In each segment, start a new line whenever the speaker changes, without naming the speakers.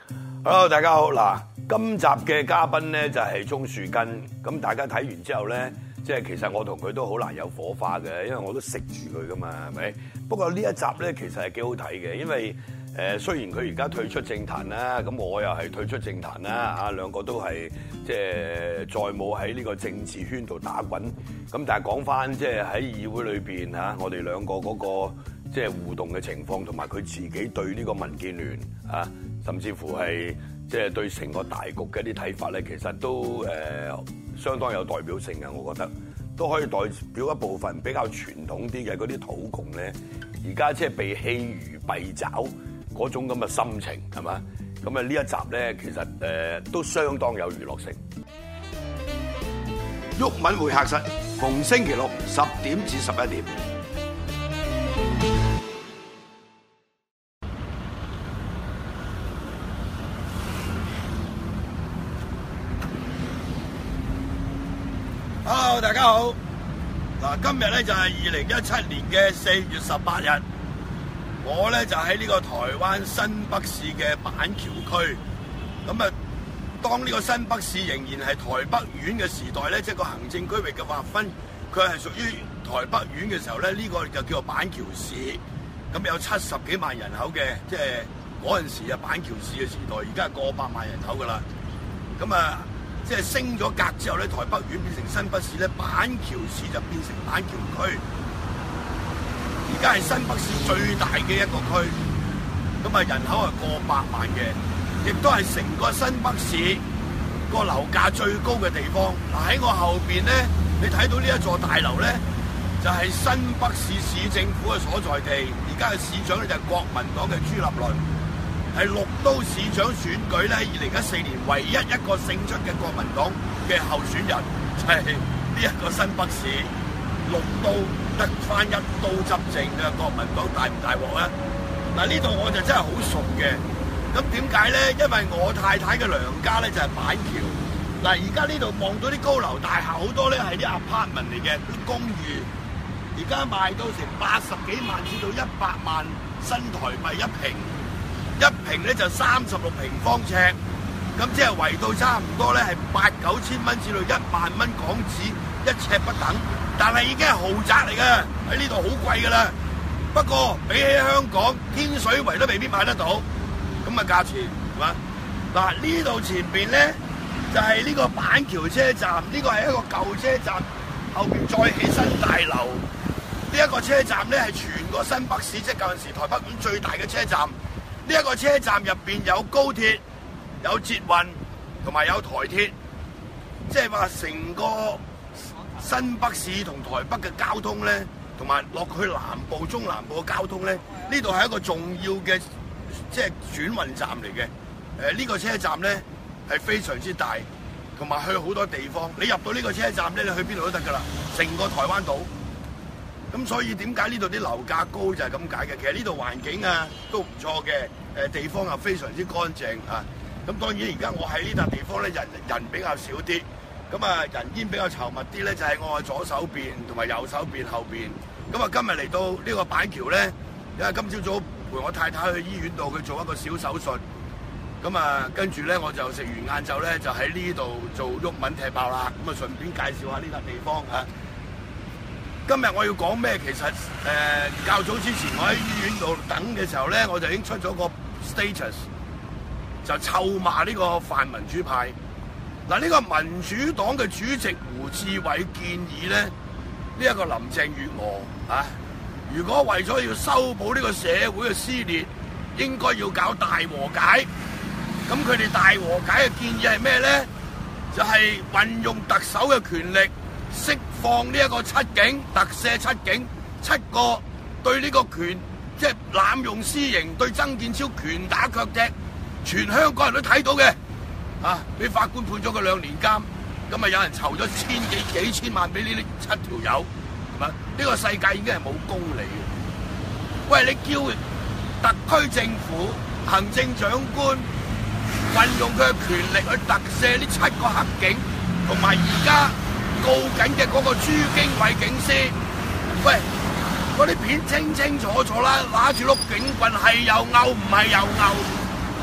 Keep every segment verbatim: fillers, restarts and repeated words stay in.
Hello， 大家好。嗱，今集嘅嘉賓咧就係鍾樹根。咁大家睇完之後咧，即係其實我同佢都好難有火花嘅，因為我都食住佢噶嘛，係咪？不過呢一集咧其實係幾好睇嘅，因為誒雖然佢而家退出政壇啦，咁我又係退出政壇啦，啊兩個都係即係再冇喺呢個政治圈度打滾。咁但係講翻即係喺議會裏邊嚇，我哋兩個嗰個即係互動嘅情況，同埋佢自己對呢個民建聯啊，甚至乎係即係對成個大局嘅啲睇法咧，其實都誒、呃、相當有代表性嘅，我覺得都可以代表一部分比較傳統啲嘅嗰啲土共咧，而家即係被棄如敝屣嗰種咁嘅心情係嘛？咁啊呢一集咧，其實誒、呃、都相當有娛樂性。毓民會客室，逢星期六十點至十一點。Hello， 大家好。嗱，今日咧就係二零一七年嘅四月十八日，我咧就喺呢個台灣新北市嘅板橋區。咁啊，當呢個新北市仍然係台北縣嘅時代咧，即係個行政區域嘅劃分，佢係屬於台北縣嘅時候咧，呢個就叫做板橋市。咁有七十幾萬人口嘅，即係嗰陣時啊板橋市嘅時代，而家係過百萬人口噶啦。咁啊。即係升咗格之後咧，台北縣變成新北市咧，板橋市就變成板橋區。而家係新北市最大嘅一個區，咁啊人口係過百萬嘅，亦都係成個新北市個樓價最高嘅地方。嗱，喺我後邊咧，你睇到呢一座大樓咧，就係新北市市政府嘅所在地。而家嘅市長咧就係國民黨嘅朱立倫。係綠都市長選舉咧，二零一四年唯一一個勝出嘅國民黨嘅候選人，就係呢一個新北市綠都得翻一刀執政嘅國民黨，大唔大鑊咧？嗱，呢度我就真係好熟嘅。咁點解咧？因為我太太嘅娘家咧就係板橋。嗱，而家呢度望到啲高樓大廈好多咧係啲 apartment 嚟嘅，啲公寓，而家賣到成八十幾萬至到一百萬新台幣一平。一平咧就三十六平方尺，咁即係圍到差唔多咧係八九千蚊至到一萬蚊港紙一尺不等，但係已經係豪宅嚟嘅，喺呢度好貴噶啦。不過比起香港天水圍都未必買得到，咁嘅價錢係嘛？嗱，呢度前邊咧就係呢個板橋車站，呢個係一個舊車站，後邊再起新大樓。呢一個車站咧係全個新北市即係舊陣時台北縣最大嘅車站。呢一個車站入邊有高鐵、有捷運同埋有台鐵，即係話成個新北市同台北嘅交通咧，同埋落去南部、中南部嘅交通咧，呢度係一個重要嘅即係轉運站嚟嘅。誒、呃、呢、這個車站咧係非常之大，同埋去好多地方。你入到呢個車站咧，你去邊度都得㗎啦，成個台灣島。咁所以點解呢度啲樓價高就係咁解嘅？其實呢度環境啊都唔錯嘅，誒地方又非常之乾淨啊。咁當然而家我喺呢笪地方咧，人人比較少啲，咁啊人煙比較稠密啲咧，就係我嘅左手邊同埋右手邊後邊。咁啊今日嚟到呢個板橋咧，因為今朝早陪我太太去醫院度，佢做一個小手術。咁啊跟住咧我就食完晏晝咧，就喺呢度做毓民踢爆啦。咁啊順便介紹下呢笪地方啊。今日我要講咩？其實誒、呃、較早之前我喺醫院度等嘅時候咧，我就已經出咗個 status， 就臭罵呢個泛民主派。嗱，呢個民主黨嘅主席胡志偉建議咧，呢、這、一個林鄭月娥啊，如果為咗要修補呢個社會嘅撕裂，應該要搞大和解。咁佢哋大和解嘅建議係咩咧？就係、是、運用特首嘅權力，釋放呢一個七警，特赦七警，七個對呢個權即係濫用私刑，對曾健超拳打腳踢，全香港人都睇到嘅，啊！俾法官判咗佢兩年監，咁啊有人籌咗千幾幾千萬俾呢啲七條友，係嘛？呢個世界已經係冇公理嘅。喂，你叫特區政府行政長官運用佢嘅權力去特赦呢七個黑警，同埋而家告緊嘅嗰個朱經緯警司，喂，嗰啲片清清楚楚啦，拿住碌警棍係又拗唔係又拗，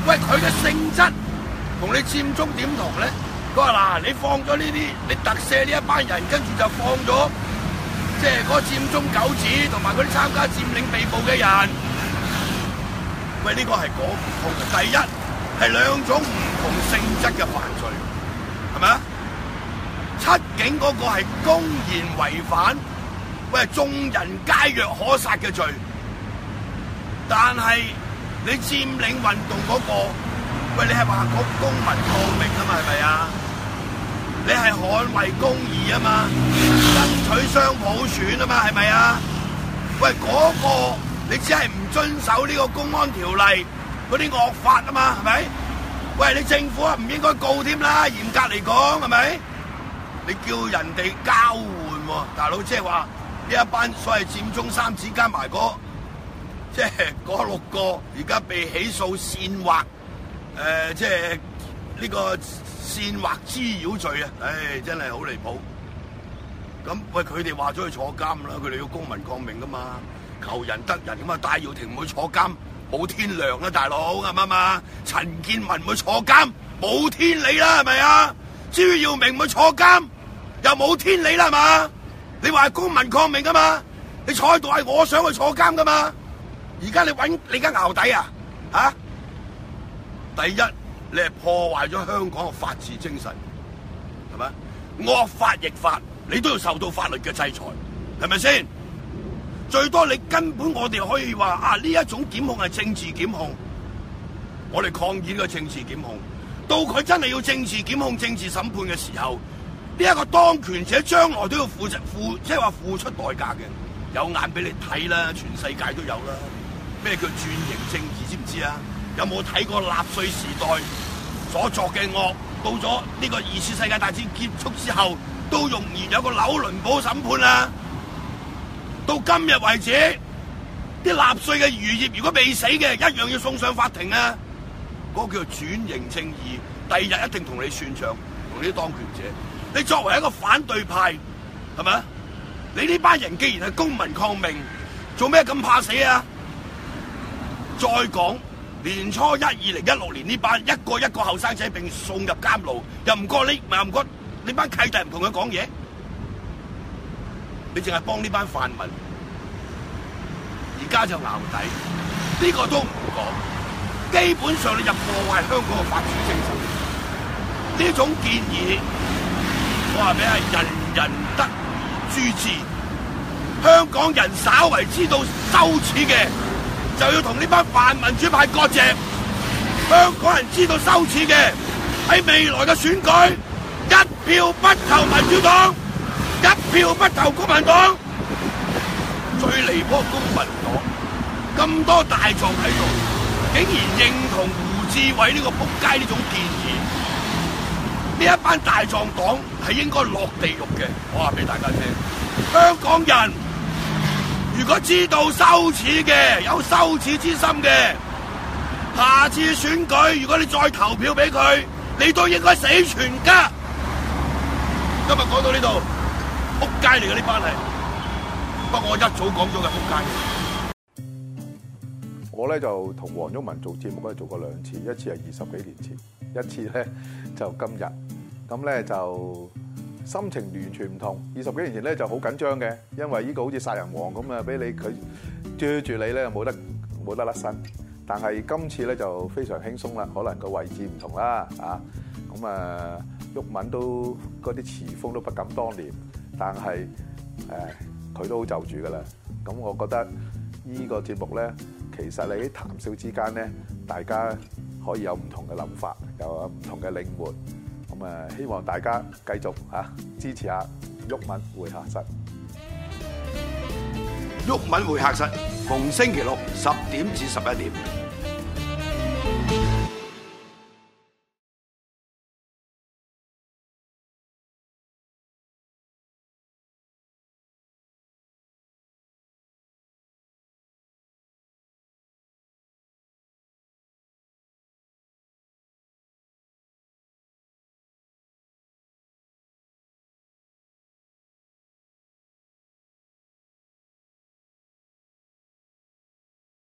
喂，佢嘅性質同你佔中點同咧？佢話嗱，你放咗呢啲，你特赦呢一班人，跟住就放咗即係嗰個佔中九子同埋嗰啲參加佔領被捕嘅人。喂，呢、這個係講唔通嘅。第一係兩種唔同性質嘅犯罪，係咪啊？七警嗰個係公然違反喂眾人皆若可殺嘅罪，但係你佔領運動嗰、那個，喂，你係話講公民抗命啊嘛，係咪啊？你係捍衛公義啊嘛，爭取雙普選啊嘛，係咪啊？喂，嗰、那個你只係唔遵守呢個公安條例嗰啲惡法啊嘛，係咪？喂，你政府啊唔應該告添啦，嚴格嚟講係咪？你叫人哋交換喎、啊，大佬，即係話呢一班所謂佔中三子加埋嗰即係嗰六個，而家被起訴煽惑，誒、呃，即係呢個煽惑滋擾罪啊！唉、哎，真係好離譜。咁喂，佢哋話咗去坐監啦，佢哋要公民抗命噶嘛，求仁得仁咁啊！戴耀廷唔會坐監，冇天良啦，大佬啱唔啱啊？陳健民唔會坐監，冇天理啦，係咪啊？朱耀明唔會坐監，又冇天理啦，係嘛？你話係公民抗命噶嘛？你坐喺度係我想去坐監噶嘛？而家你揾你間淆底啊？吓、啊！第一，你係破壞咗香港嘅法治精神，係咪？惡法逆法，你都要受到法律嘅制裁，係咪先？最多你根本我哋可以話啊，呢一種檢控係政治檢控，我哋抗議呢個政治檢控。到佢真係要政治檢控、政治審判嘅時候，呢、這、一個當權者將來都要付出付，即係話付出代價嘅。有眼俾你睇啦，全世界都有啦。咩叫轉型正義？知唔知啊？有冇睇過納粹時代所作嘅惡？到咗呢個二次世界大戰結束之後，都仍然有個紐倫堡審判啊！到今日為止，啲納粹嘅餘孽如果未死嘅，一樣要送上法庭啊！嗰個叫做轉型正義，第二日一定同你算賬，同呢啲當權者。你作為一個反對派，係咪啊？你呢班人既然係公民抗命，做咩咁怕死啊？再講年初一二零一六年呢班一個一個後生仔並送入監牢，又唔覺你，又唔覺你班契弟唔同佢講嘢，你淨係幫呢班泛民，而家就淆底，呢個都唔講。基本上你就破壞香港嘅法治精神。呢種建議，我話俾你係人人得而誅之。香港人稍為知道羞恥嘅，就要同呢班泛民主派割席。香港人知道羞恥嘅，喺未來嘅選舉，一票不投民主黨，一票不投公民黨。最離譜公民黨咁多大狀喺度，竟然認同胡志偉呢個仆街呢種建議，呢一班大狀黨係應該落地獄嘅。我話俾大家聽，香港人如果知道羞恥嘅，有羞恥之心嘅，下次選舉如果你再投票俾佢，你都應該死全家。今日講到呢度，仆街嚟嘅呢班係，不過我一早講咗嘅仆街。
我咧就同黃毓民做節目咧做過兩次，一次係二十幾年前，一次咧就今日。咁咧就心情完全唔同。二十幾年前咧就好緊張嘅，因為呢個好似殺人王咁啊，俾你佢追住你咧冇得冇得甩身。但係今次咧就非常輕鬆啦，可能個位置唔同啦啊。咁啊，毓民都嗰啲詞風都不敢當年，但係誒佢都好就住噶啦。咁我覺得呢個節目咧。其實你喺談笑之間咧，大家可以有唔同嘅諗法，又有唔同嘅領會。咁啊，希望大家繼續嚇支持下毓民會客室。
毓民會客室逢星期六十點至十一點。